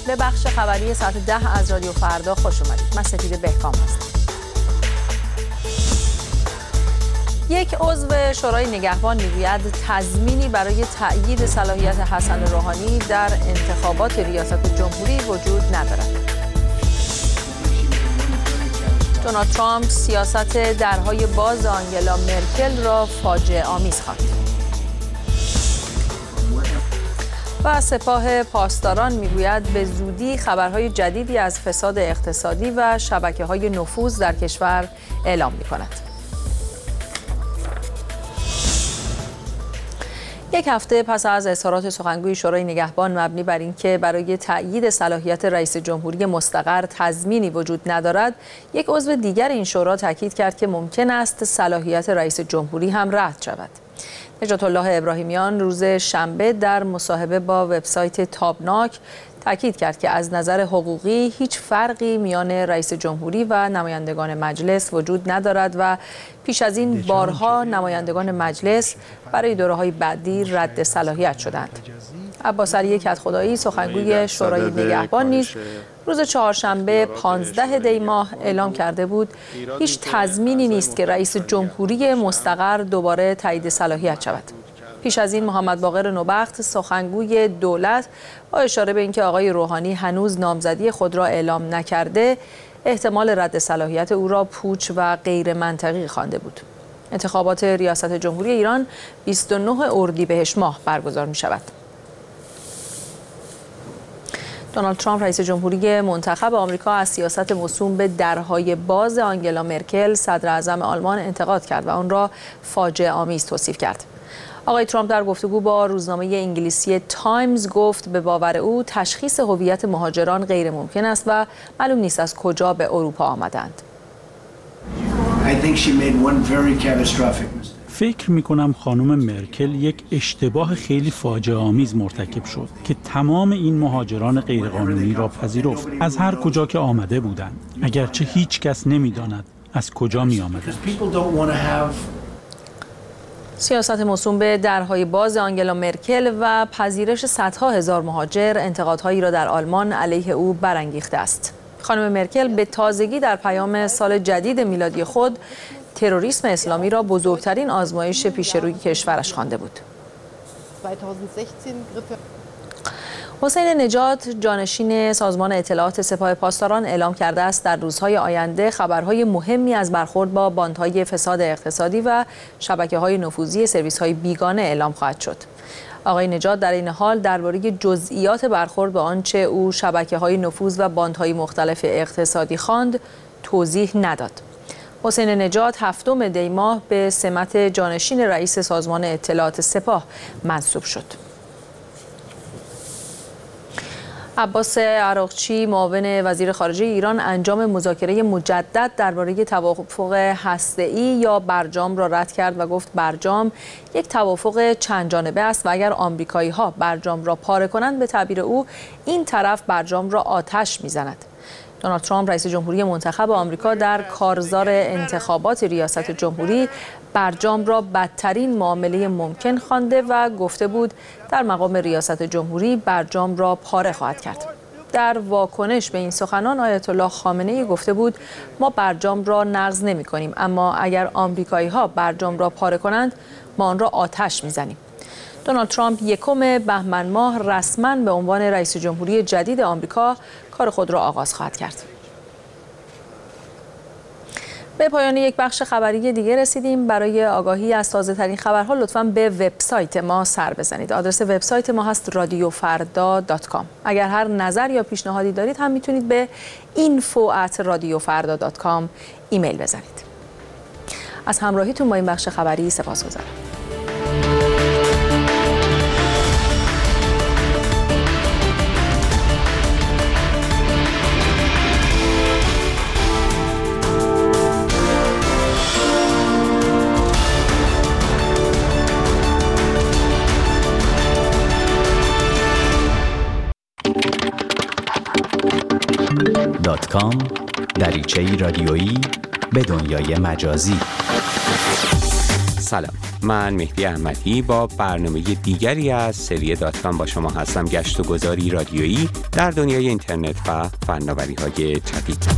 به بخش خبری ساعت 10 از رادیو فردا خوش اومدید. من سپید بهکام هستم. یک عضو شورای نگهبان میگوید تضمینی برای تأیید صلاحیت حسن روحانی در انتخابات ریاست جمهوری وجود ندارد. دونالد ترامپ سیاست درهای باز آنگلا مرکل را فاجعه آمیز خواند. و سپاه پاسداران میگوید به زودی خبرهای جدیدی از فساد اقتصادی و شبکه‌های نفوذ در کشور اعلام می‌کند. یک هفته پس از اظهارات سخنگوی شورای نگهبان مبنی بر اینکه برای تأیید صلاحیت رئیس جمهوری مستقر تضمینی وجود ندارد، یک عضو دیگر این شورا تاکید کرد که ممکن است صلاحیت رئیس جمهوری هم رد شود. نجات الله ابراهیمیان روز شنبه در مصاحبه با وبسایت تابناک تاکید کرد که از نظر حقوقی هیچ فرقی میان رئیس جمهوری و نمایندگان مجلس وجود ندارد و پیش از این بارها نمایندگان مجلس برای دوره‌های بعدی رد صلاحیت شدند. عباس علی کدخدایی سخنگوی شورای نگهبان نیز روز چهارشنبه 15 دی ماه اعلام کرده بود هیچ تضمینی نیست که رئیس جمهوری مستقر دوباره تایید صلاحیت شود. پیش از این محمد باقر نوبخت سخنگوی دولت با اشاره به اینکه آقای روحانی هنوز نامزدی خود را اعلام نکرده، احتمال رد صلاحیت او را پوچ و غیر منطقی خوانده بود. انتخابات ریاست جمهوری ایران 29 اردیبهشت ماه برگزار می شود. دونالد ترامپ رئیس جمهوری منتخب آمریکا از سیاست موسوم به درهای باز آنگلا مرکل صدر اعظم آلمان انتقاد کرد و آن را فاجعه آمیز توصیف کرد. آقای ترامپ در گفتگو با روزنامه انگلیسی تایمز گفت به باور او تشخیص هویت مهاجران غیر ممکن است و معلوم نیست از کجا به اروپا آمدند. فکر می‌کنم خانم مرکل یک اشتباه خیلی فاجعه آمیز مرتکب شد که تمام این مهاجران غیرقانونی را پذیرفت از هر کجا که آمده بودند، اگرچه هیچ کس نمی‌داند از کجا می‌آمدند. سیاست موسوم به درهای باز آنگلا مرکل و پذیرش صدها هزار مهاجر انتقادهایی را در آلمان علیه او برانگیخته است. خانم مرکل به تازگی در پیام سال جدید میلادی خود تروریسم اسلامی را بزرگترین آزمایش پیش روی کشورش خوانده بود. حسین نجات جانشین سازمان اطلاعات سپاه پاسداران اعلام کرده است در روزهای آینده خبرهای مهمی از برخورد با باندهای فساد اقتصادی و شبکه‌های نفوذی سرویس‌های بیگانه اعلام خواهد شد. آقای نجات در این حال درباره جزئیات برخورد با آنچه او شبکه‌های نفوذ و باندهای مختلف اقتصادی خواند توضیح نداد. حسین نجات 7 دی ماه به سمت جانشین رئیس سازمان اطلاعات سپاه منصوب شد. عباس عراقچی معاون وزیر خارجه ایران انجام مذاکره مجدد درباره توافق هسته‌ای یا برجام را رد کرد و گفت برجام یک توافق چند جانبه است و اگر آمریکایی‌ها برجام را پاره کنند به تعبیر او این طرف برجام را آتش می‌زند. دونالد ترامپ رئیس جمهوری منتخب آمریکا در کارزار انتخابات ریاست جمهوری برجام را بدترین معامله ممکن خوانده و گفته بود در مقام ریاست جمهوری برجام را پاره خواهد کرد. در واکنش به این سخنان آیت الله خامنه‌ای گفته بود ما برجام را نقض نمی‌کنیم، اما اگر آمریکایی‌ها برجام را پاره کنند ما آن را آتش می‌زنیم. دونالد ترامپ 1 بهمن ماه رسما به عنوان رئیس جمهوری جدید آمریکا کار خود را آغاز خواهد کرد. به پایان یک بخش خبری دیگه رسیدیم. برای آگاهی از تازه‌ترین خبرها لطفاً به وبسایت ما سر بزنید. آدرس وبسایت ما هست radiofarda.com. اگر هر نظر یا پیشنهادی دارید هم میتونید به info@radiofarda.com ایمیل بزنید. از همراهیتون با این بخش خبری سپاسگزارم. .com دریچه‌ای رادیویی به دنیای مجازی. سلام، من مهدی احمدی با برنامه دیگری از سری .com با شما هستم. گشت و گذاری رادیویی در دنیای اینترنت و فناوری‌های جدید.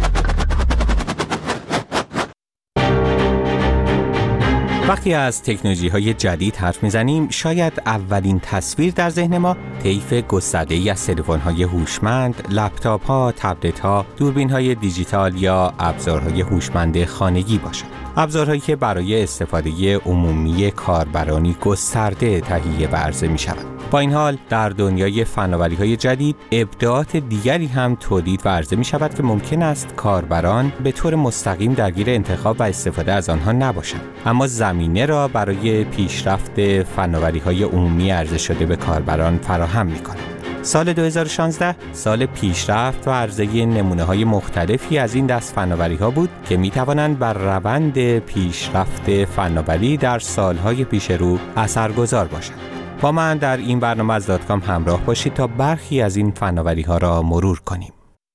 وقتی از تکنولوژی‌های جدید حرف می‌زنیم، شاید اولین تصویر در ذهن ما طیف گسترده‌ای از تلفن‌های هوشمند، لپتاپ‌ها، تبلت‌ها، دوربین‌های دیجیتال یا ابزارهای هوشمند خانگی باشد. ابزارهایی که برای استفاده عمومی کاربرانی گسترده تهیه و عرضه می‌شوند. با این حال در دنیای فناوری‌های جدید ابداعات دیگری هم تولید و عرضه می‌شود که ممکن است کاربران به طور مستقیم درگیر انتخاب و استفاده از آنها نباشند، اما زمینه را برای پیشرفت فناوری‌های عمومی عرضه شده به کاربران فراهم می‌کند. سال 2016 سال پیشرفت و عرضه نمونه‌های مختلفی از این دست فناوری‌ها بود که می‌توانند بر روند پیشرفت فناوری در سال‌های پیش رو اثرگذار باشند. با من در این برنامه از .com همراه باشید تا برخی از این فناوری‌ها را مرور کنیم.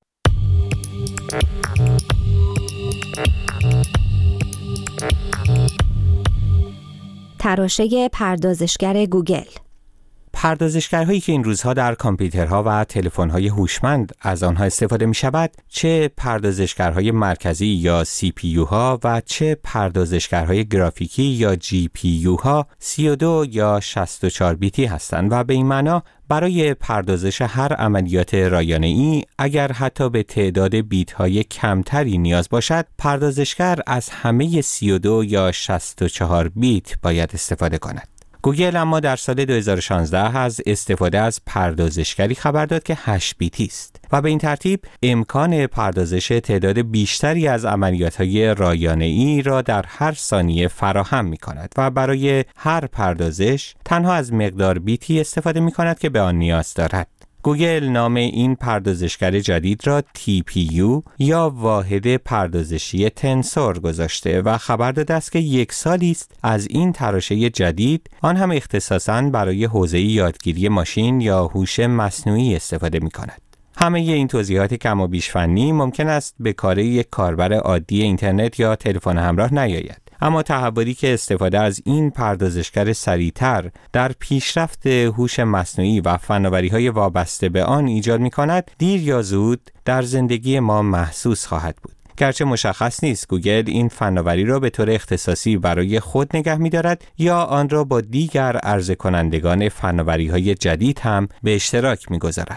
تراشه پردازشگر گوگل. پردازشگرهایی که این روزها در کامپیوترها و تلفن‌های هوشمند از آنها استفاده می‌شود، چه پردازشگرهای مرکزی یا CPU ها و چه پردازشگرهای گرافیکی یا GPU ها 32 یا 64 بیتی هستند و به این معنا برای پردازش هر عملیات رایانه‌ای اگر حتی به تعداد بیت‌های کمتری نیاز باشد، پردازشگر از همه 32 یا 64 بیت باید استفاده کند. گوگل اما در سال 2016 از استفاده از پردازشگری خبر داد که 8 بیتی است و به این ترتیب امکان پردازش تعداد بیشتری از عملیات‌های رایانه‌ای را در هر ثانیه فراهم می‌کند و برای هر پردازش تنها از مقدار بیتی استفاده می‌کند که به آن نیاز دارد. گوگل نام این پردازشگر جدید را TPU یا واحد پردازشی تنسور گذاشته و خبر داده است که 1 سالی است از این تراشه جدید، آن هم اختصاصاً برای حوزه یادگیری ماشین یا هوش مصنوعی استفاده می‌کند. همه این توضیحات کم و بیش فنی ممکن است به کار یک کاربر عادی اینترنت یا تلفن همراه نیاید، اما تحولی که استفاده از این پردازشگر سریعتر در پیشرفت هوش مصنوعی و فناوری‌های وابسته به آن ایجاد می‌کند، دیر یا زود در زندگی ما محسوس خواهد بود. گرچه مشخص نیست گوگل این فناوری را به طور اختصاصی برای خود نگه می‌دارد یا آن را با دیگر عرضه کنندگان فناوری‌های جدید هم به اشتراک می‌گذارد.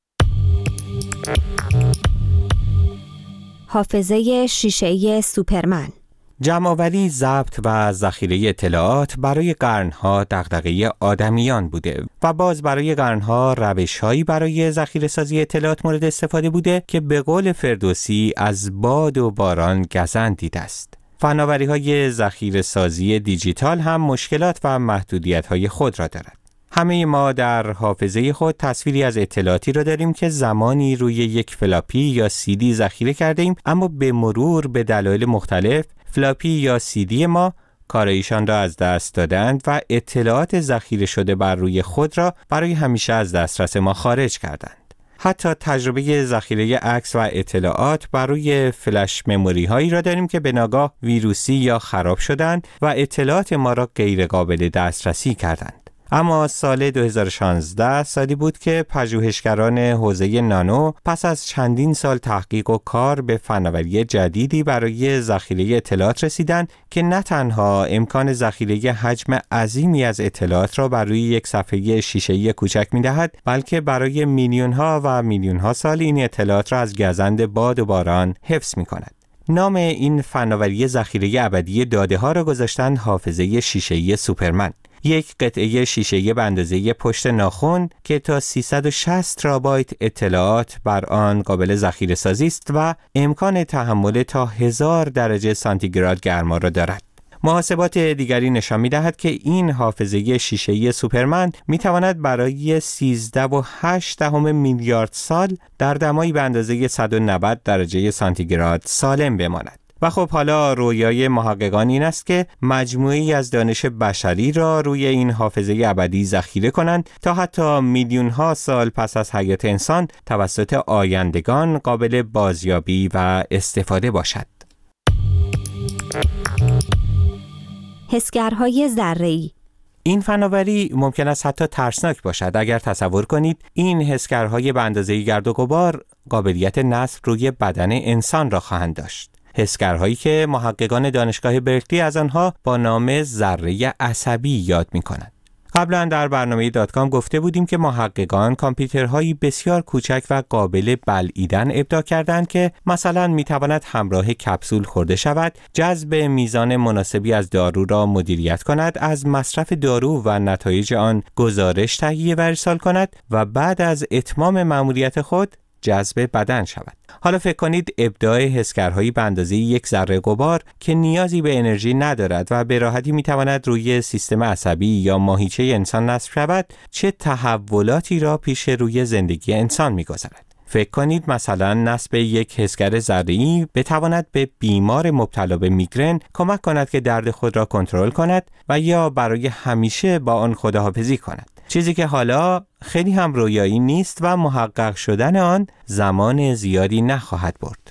حافظه شیشه‌ای سوپرمن. جمع‌آوری، ضبط و ذخیره اطلاعات برای قرن‌ها دغدغه آدمیان بوده و باز برای قرن‌ها روش‌هایی برای ذخیره‌سازی اطلاعات مورد استفاده بوده که به قول فردوسی از باد و باران گزند دیده است. فناوری‌های ذخیره‌سازی دیجیتال هم مشکلات و محدودیت‌های خود را دارد. همه ما در حافظه خود تصویری از اطلاعاتی را داریم که زمانی روی یک فلاپی یا CD ذخیره کرده ایم، اما به مرور به دلایل مختلف فلاپی یا CD ما کارایشان را از دست دادند و اطلاعات ذخیره شده بر روی خود را برای همیشه از دسترس ما خارج کردند. حتی تجربه ذخیره عکس و اطلاعات بر روی فلش مموری هایی را داریم که به ناگاه ویروسی یا خراب شدند و اطلاعات ما را غیر قابل دسترسی کردند. اما سال 2016 سالی بود که پژوهشگران حوزه نانو پس از چندین سال تحقیق و کار به فناوری جدیدی برای ذخیره اطلاعات رسیدند که نه تنها امکان ذخیره حجم عظیمی از اطلاعات را بر روی یک صفحه شیشه‌ای کوچک می‌دهد، بلکه برای میلیون‌ها و میلیون‌ها سال این اطلاعات را از گزند باد و باران حفظ می‌کند. نام این فناوری ذخیره ابدی داده‌ها را گذاشتند حافظه شیشه‌ای سوپرمن. یک قطعه شیشه‌ای به اندازه پشت ناخن که تا 360 ترابایت اطلاعات بر آن قابل ذخیره سازی است و امکان تحمل تا 1000 درجه سانتیگراد گرما را دارد. محاسبات دیگری نشان می‌دهد که این حافظه شیشه‌ای سوپرمن می‌تواند برای 13.8 میلیارد سال در دمایی به اندازه 190 درجه سانتیگراد سالم بماند. و خب حالا رویای محققان این است که مجموعی از دانش بشری را روی این حافظه ابدی ذخیره کنند تا حتی میلیون‌ها سال پس از حیات انسان توسط آیندگان قابل بازیابی و استفاده باشد. حسگرهای ذره‌ای. این فناوری ممکن است حتی ترسناک باشد اگر تصور کنید این حسگرهای به اندازه گرد و غبار قابلیت نصب روی بدن انسان را خواهند داشت. حسگرهایی که محققان دانشگاه برکلی از آنها با نام ذره عصبی یاد می‌کنند. قبلا در برنامه .com گفته بودیم که محققان کامپیوترهایی بسیار کوچک و قابل بلعیدن ابداع کردند که مثلا میتواند همراه کپسول خورده شود، جذب میزان مناسبی از دارو را مدیریت کند، از مصرف دارو و نتایج آن گزارش تهیه و ارسال کند و بعد از اتمام مأموریت خود جذب بدن شود. حالا فکر کنید ابداع حسگرهایی به اندازه یک ذره غبار که نیازی به انرژی ندارد و به راحتی میتواند روی سیستم عصبی یا ماهیچه انسان نصب شود چه تحولاتی را پیش روی زندگی انسان میگذارد. فکر کنید مثلا نصب یک حسگر ذره‌ای بتواند به بیمار مبتلا به میگرن کمک کند که درد خود را کنترل کند و یا برای همیشه با آن خداحافظی کند. چیزی که حالا خیلی هم رویایی نیست و محقق شدن آن زمان زیادی نخواهد برد.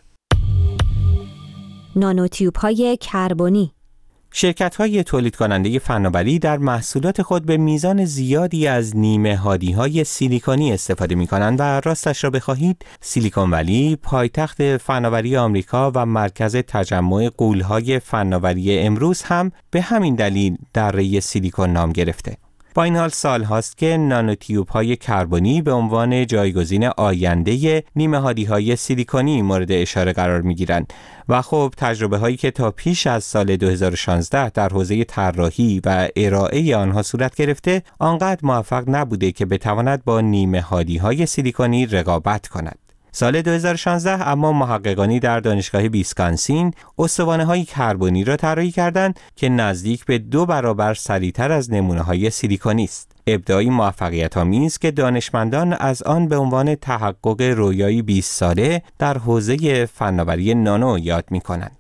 نانوتیوب‌های کربنی. شرکت‌های تولید کننده فناوری در محصولات خود به میزان زیادی از نیمه هادی‌های سیلیکونی استفاده می‌کنند و راستش را بخواهید سیلیکون ولی پایتخت فناوری آمریکا و مرکز تجمع غول‌های فناوری امروز هم به همین دلیل دره سیلیکون نام گرفته. با این حال سال هاست که نانوتیوب‌های کربنی به عنوان جایگزین آینده نیمه هادی‌های سیلیکونی مورد اشاره قرار می‌گیرند و خب تجربه هایی که تا پیش از سال 2016 در حوزه طراحی و ارائه آنها صورت گرفته آنقدر موفق نبوده که بتواند با نیمه هادی‌های سیلیکونی رقابت کند. سال 2016 اما محققانی در دانشگاه ویسکانسین استوانه‌های کربنی را طراحی کردند که نزدیک به 2 برابر سریعتر از نمونه‌های سیلیکونی است. ابداعی موفقیت‌آمیز که دانشمندان از آن به عنوان تحقق رویایی 20 ساله در حوزه فناوری نانو یاد می‌کنند.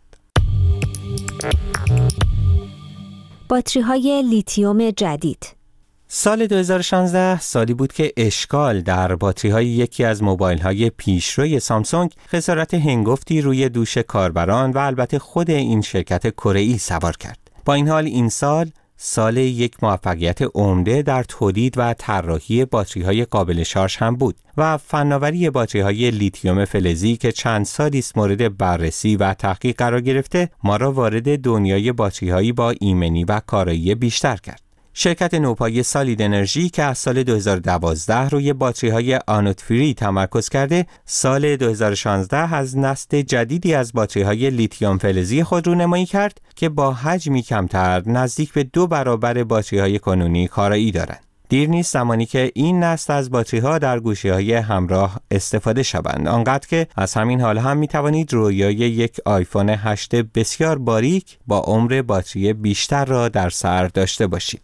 باتری‌های لیتیوم جدید. سال 2016 سالی بود که اشکال در باتری‌های یکی از موبایل‌های پیشروی سامسونگ خسارت هنگفتی روی دوش کاربران و البته خود این شرکت کره‌ای سوار کرد. با این حال این سال یک موفقیت عمده در تولید و طراحی باتری‌های قابل شارژ هم بود و فناوری باتری‌های لیتیوم فلزی که چند سالی است مورد بررسی و تحقیق قرار گرفته ما را وارد دنیای باتری‌هایی با ایمنی و کارایی بیشتر کرد. شرکت نوپای سالید انرژی که از سال 2012 روی باتری‌های آنود فری تمرکز کرده، سال 2016 از نسل جدیدی از باتری‌های لیتیوم فلزی خود رونمایی کرد که با حجمی کمتر نزدیک به 2 برابر باتری‌های کنونی کارایی دارند. دیر نیست زمانی که این نسل از باتری‌ها در گوشی‌های همراه استفاده شوند، آنقدر که از همین حال هم می‌توانید رویای یک آیفون 8 بسیار باریک با عمر باتری بیشتر را در سر داشته باشید.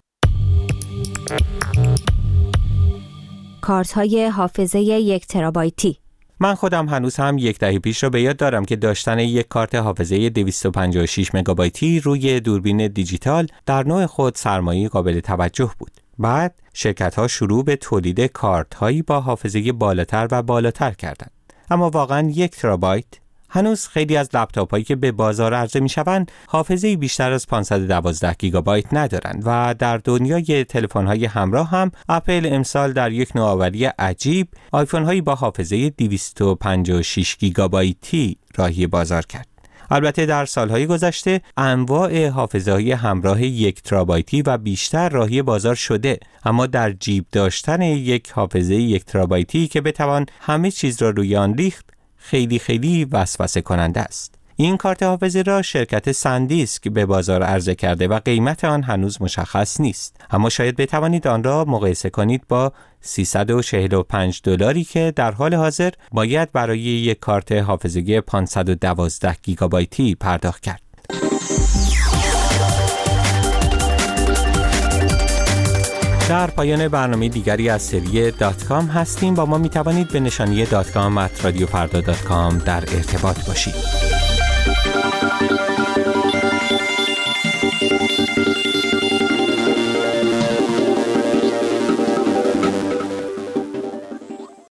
کارت‌های حافظه 1 ترابایتی. من خودم هنوز هم 1 دهه پیش را به یاد دارم که داشتن یک کارت حافظه 256 مگابایتی روی دوربین دیجیتال در نوع خود سرمایه قابل توجه بود. بعد شرکت‌ها شروع به تولید کارت‌هایی با حافظه بالاتر و بالاتر کردند. اما واقعاً 1 ترابایت هنوز خیلی از لپتاپ‌هایی که به بازار عرضه می‌شوند حافظه‌ای بیشتر از 512 گیگابایت ندارند و در دنیای تلفن‌های همراه هم اپل امسال در یک نوآوری عجیب آیفون‌هایی با حافظه 256 گیگابایتی راهی بازار کرد. البته در سالهای گذشته انواع حافظه‌های همراه 1 ترابایتی و بیشتر راهی بازار شده، اما در جیب داشتن یک حافظه 1 ترابایتی که بتوان همه چیز را روی آن ریخت خیلی وسوسه کننده است. این کارت حافظه را شرکت سندیسک به بازار عرضه کرده و قیمت آن هنوز مشخص نیست، اما شاید بتوانید آن را مقایسه کنید با $345 که در حال حاضر باید برای یک کارت حافظه 512 گیگابایتی پرداخت کرد. در پایان برنامه دیگری از سری .com هستیم. با ما می توانید به نشانی .com@radiofarda.com در ارتباط باشید.